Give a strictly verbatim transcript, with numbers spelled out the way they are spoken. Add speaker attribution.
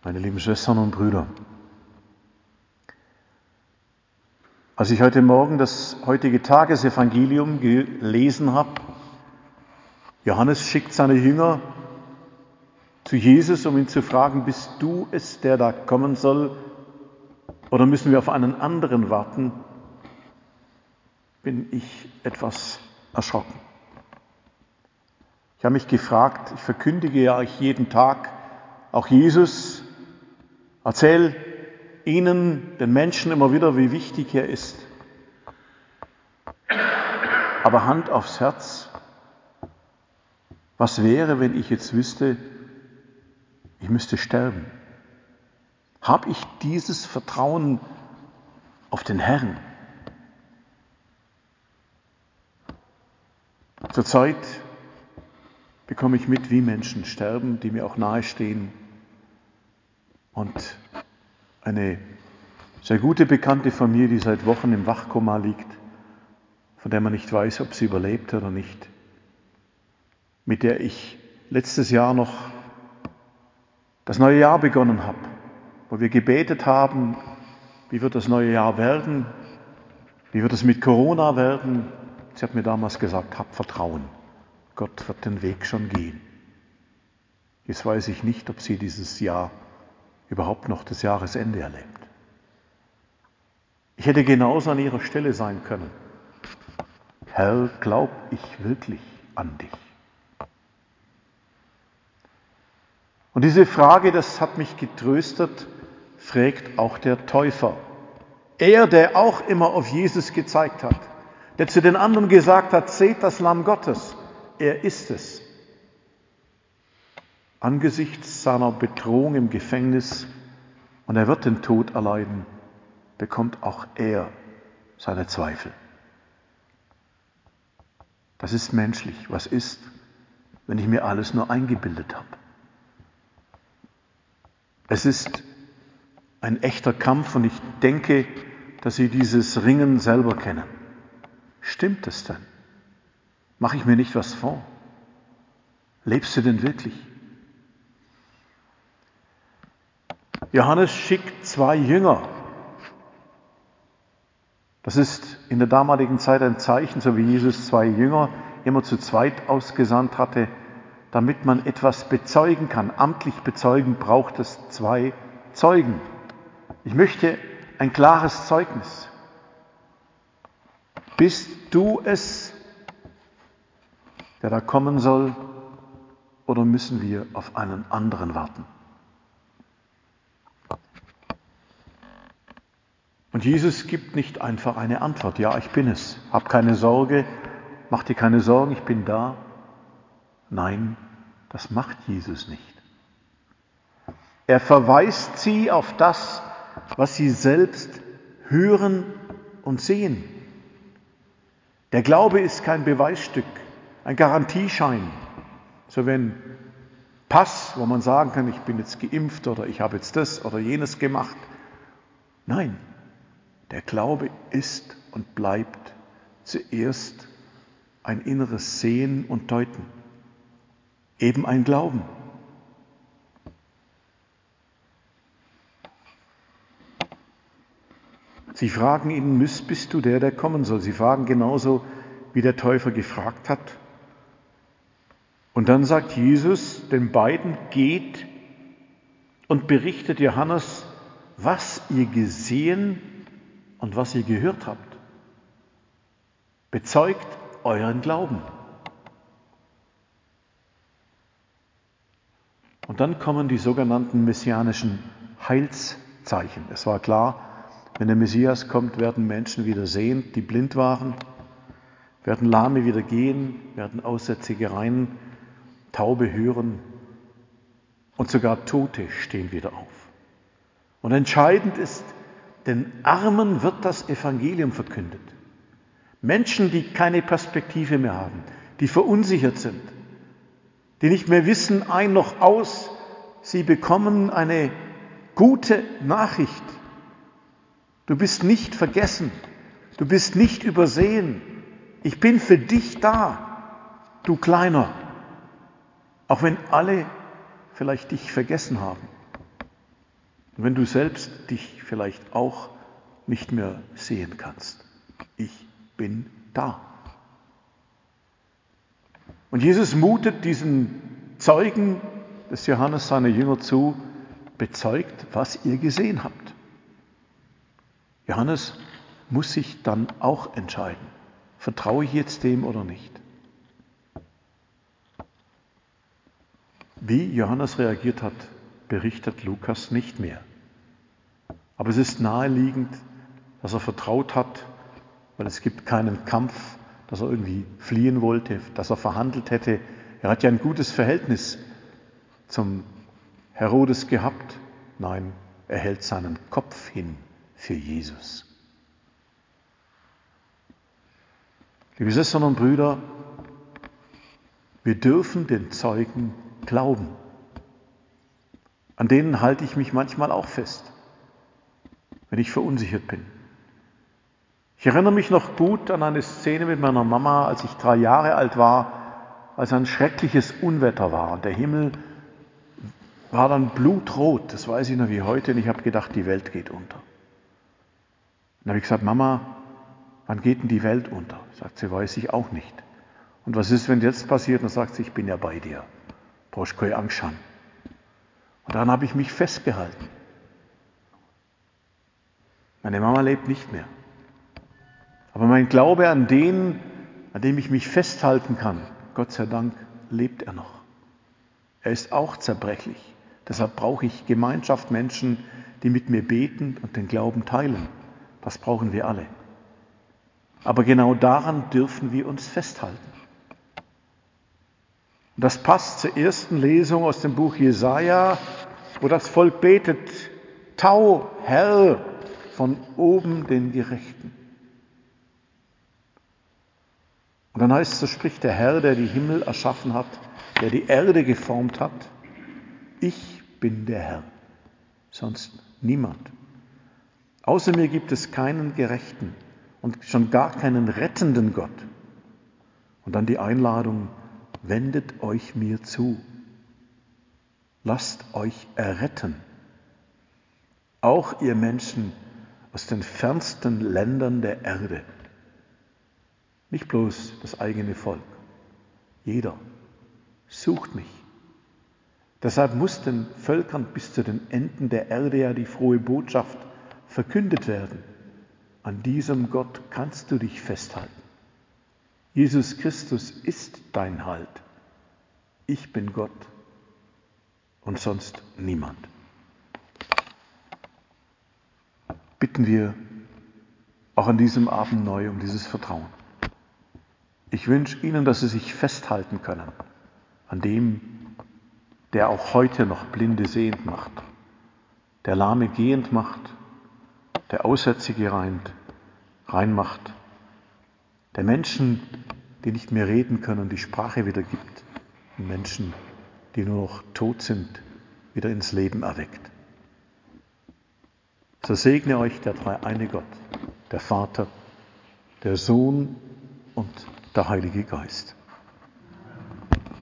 Speaker 1: Meine lieben Schwestern und Brüder, als ich heute Morgen das heutige Tagesevangelium gelesen habe, Johannes schickt seine Jünger zu Jesus, um ihn zu fragen, bist du es, der da kommen soll, oder müssen wir auf einen anderen warten, bin ich etwas erschrocken. Ich habe mich gefragt, ich verkündige ja euch jeden Tag, auch Jesus, erzähle Ihnen, den Menschen, immer wieder, wie wichtig er ist. Aber Hand aufs Herz, was wäre, wenn ich jetzt wüsste, ich müsste sterben? Habe ich dieses Vertrauen auf den Herrn? Zurzeit bekomme ich mit, wie Menschen sterben, die mir auch nahestehen. Und eine sehr gute Bekannte von mir, die seit Wochen im Wachkoma liegt, von der man nicht weiß, ob sie überlebt oder nicht, mit der ich letztes Jahr noch das neue Jahr begonnen habe, wo wir gebetet haben, wie wird das neue Jahr werden, wie wird es mit Corona werden. Sie hat mir damals gesagt, hab Vertrauen, Gott wird den Weg schon gehen. Jetzt weiß ich nicht, ob sie dieses Jahr überhaupt noch das Jahresende erlebt. Ich hätte genauso an ihrer Stelle sein können. Herr, glaub ich wirklich an dich? Und diese Frage, das hat mich getröstet, fragt auch der Täufer. Er, der auch immer auf Jesus gezeigt hat, der zu den anderen gesagt hat, seht das Lamm Gottes, er ist es. Angesichts seiner Bedrohung im Gefängnis, und er wird den Tod erleiden, bekommt auch er seine Zweifel. Das ist menschlich. Was ist, wenn ich mir alles nur eingebildet habe? Es ist ein echter Kampf und ich denke, dass Sie dieses Ringen selber kennen. Stimmt es denn? Mache ich mir nicht was vor? Lebst du denn wirklich? Johannes schickt zwei Jünger. Das ist in der damaligen Zeit ein Zeichen, so wie Jesus zwei Jünger immer zu zweit ausgesandt hatte, damit man etwas bezeugen kann. Amtlich bezeugen braucht es zwei Zeugen. Ich möchte ein klares Zeugnis. Bist du es, der da kommen soll, oder müssen wir auf einen anderen warten? Und Jesus gibt nicht einfach eine Antwort. Ja, ich bin es. Hab keine Sorge, mach dir keine Sorgen, ich bin da. Nein, das macht Jesus nicht. Er verweist sie auf das, was sie selbst hören und sehen. Der Glaube ist kein Beweisstück, ein Garantieschein. So wie ein Pass, wo man sagen kann, ich bin jetzt geimpft oder ich habe jetzt das oder jenes gemacht. Nein. Der Glaube ist und bleibt zuerst ein inneres Sehen und Deuten. Eben ein Glauben. Sie fragen ihn, bist du der, der kommen soll? Sie fragen genauso, wie der Täufer gefragt hat. Und dann sagt Jesus den beiden, geht und berichtet Johannes, was ihr gesehen und was ihr gehört habt. Bezeugt euren Glauben. Und dann kommen die sogenannten messianischen Heilszeichen. Es war klar, wenn der Messias kommt, werden Menschen wieder sehen, die blind waren, werden Lahme wieder gehen, werden Aussätzige rein, Taube hören und sogar Tote stehen wieder auf. Und entscheidend ist, den Armen wird das Evangelium verkündet. Menschen, die keine Perspektive mehr haben, die verunsichert sind, die nicht mehr wissen, ein noch aus, sie bekommen eine gute Nachricht. Du bist nicht vergessen, du bist nicht übersehen. Ich bin für dich da, du Kleiner, auch wenn alle vielleicht dich vergessen haben. Und wenn du selbst dich vielleicht auch nicht mehr sehen kannst, ich bin da. Und Jesus mutet diesen Zeugen des Johannes, seine Jünger, zu, bezeugt, was ihr gesehen habt. Johannes muss sich dann auch entscheiden, vertraue ich jetzt dem oder nicht. Wie Johannes reagiert hat, berichtet Lukas nicht mehr. Aber es ist naheliegend, dass er vertraut hat, weil es gibt keinen Kampf, dass er irgendwie fliehen wollte, dass er verhandelt hätte. Er hat ja ein gutes Verhältnis zum Herodes gehabt. Nein, er hält seinen Kopf hin für Jesus. Liebe Schwestern und Brüder, wir dürfen den Zeugen glauben. An denen halte ich mich manchmal auch fest, wenn ich verunsichert bin. Ich erinnere mich noch gut an eine Szene mit meiner Mama, als ich drei Jahre alt war, als ein schreckliches Unwetter war. Und der Himmel war dann blutrot, das weiß ich noch wie heute, und ich habe gedacht, die Welt geht unter. Dann habe ich gesagt, Mama, wann geht denn die Welt unter? Sagt sie, weiß ich auch nicht. Und was ist, wenn jetzt passiert? Und dann sagt sie, ich bin ja bei dir. Brauchst keine Angst haben. Und daran habe ich mich festgehalten. Meine Mama lebt nicht mehr. Aber mein Glaube an den, an dem ich mich festhalten kann, Gott sei Dank, lebt er noch. Er ist auch zerbrechlich. Deshalb brauche ich Gemeinschaft, Menschen, die mit mir beten und den Glauben teilen. Das brauchen wir alle. Aber genau daran dürfen wir uns festhalten. Und das passt zur ersten Lesung aus dem Buch Jesaja, wo das Volk betet, Tau, Herr, von oben den Gerechten. Und dann heißt es, so spricht der Herr, der die Himmel erschaffen hat, der die Erde geformt hat, ich bin der Herr, sonst niemand. Außer mir gibt es keinen Gerechten und schon gar keinen rettenden Gott. Und dann die Einladung, wendet euch mir zu. Lasst euch erretten. Auch ihr Menschen aus den fernsten Ländern der Erde. Nicht bloß das eigene Volk. Jeder sucht mich. Deshalb muss den Völkern bis zu den Enden der Erde ja die frohe Botschaft verkündet werden. An diesem Gott kannst du dich festhalten. Jesus Christus ist dein Halt. Ich bin Gott und sonst niemand. Bitten wir auch an diesem Abend neu um dieses Vertrauen. Ich wünsche Ihnen, dass Sie sich festhalten können an dem, der auch heute noch Blinde sehend macht, der Lahme gehend macht, der Aussätzige reint, rein macht, der Menschen, die nicht mehr reden können, die Sprache wieder gibt und Menschen, die nur noch tot sind, wieder ins Leben erweckt. So segne euch der dreieine Gott, der Vater, der Sohn und der Heilige Geist.